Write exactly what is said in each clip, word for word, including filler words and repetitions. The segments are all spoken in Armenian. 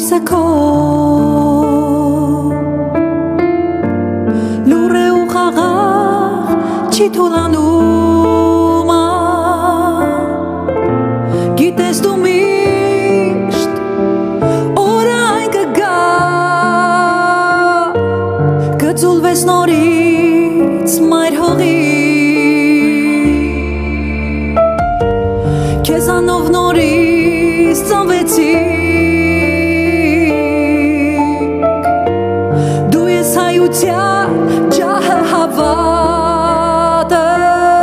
լույսը քո լուրը ու խաղաղ չի թուլանում գիտես դու միշտ օրը այն կգա կծուլվես նորից մայր հողի քեզանով նորից ծնվեցի դու ես հայության ջահը հավատը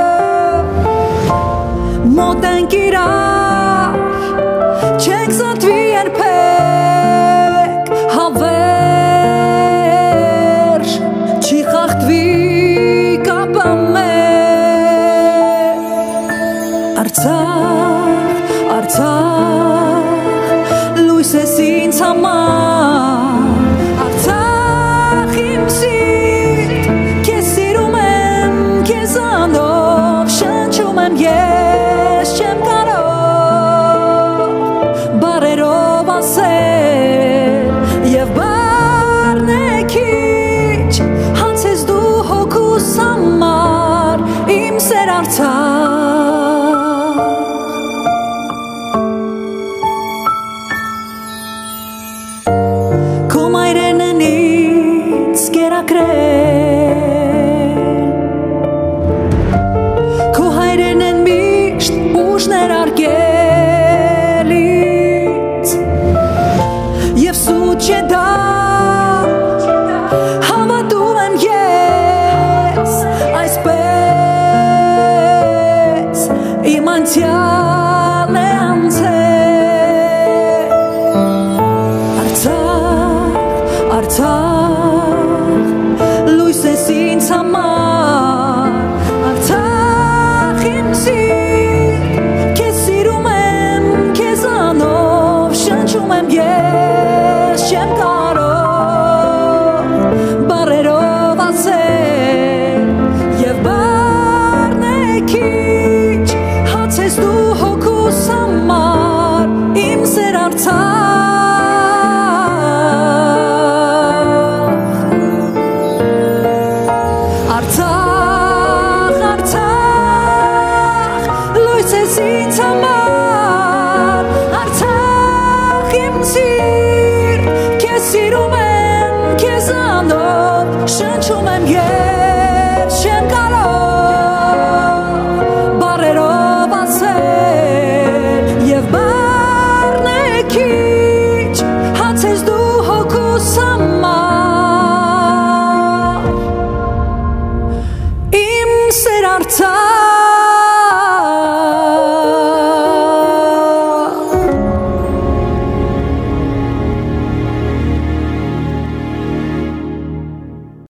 մոտ ենք իրար չենք զատվի երբեք հավերժ չի խախտվի կապը մեր Արցախ, Արցախ լույս ես ինձ համար Արցախ իմ սիրտ քեզ սիրում եմ քեզանով շնչում եմ ես չեմ կարող բարերով ասել և բառն է քիչ հանց ես դու հոգուս համար իմ սեր Արցախ Քո մայրերն են ինձ կերակրել Քո հայրերն են միշտ ուժ ներարկել ինձ Եվ սուտ չէ դա հավատում եմ ես Այսպես իմ անցյալն է անցել Արցախ, Արցախ լույս ես ինձ համար Արցախ իմ սիրտ քեզ սիրում եմ քեզանով շնչում եմ ես չեմ կարող բառերով ասել և բառն է քիչ հաց ես դու հոգուս համար իմ սեր Արցախ Արցախ, Արցախ լույս ես ինձ համար Արցախ իմ սիրտ քեզ սիրում եմ քեզանով շնչում եմ ես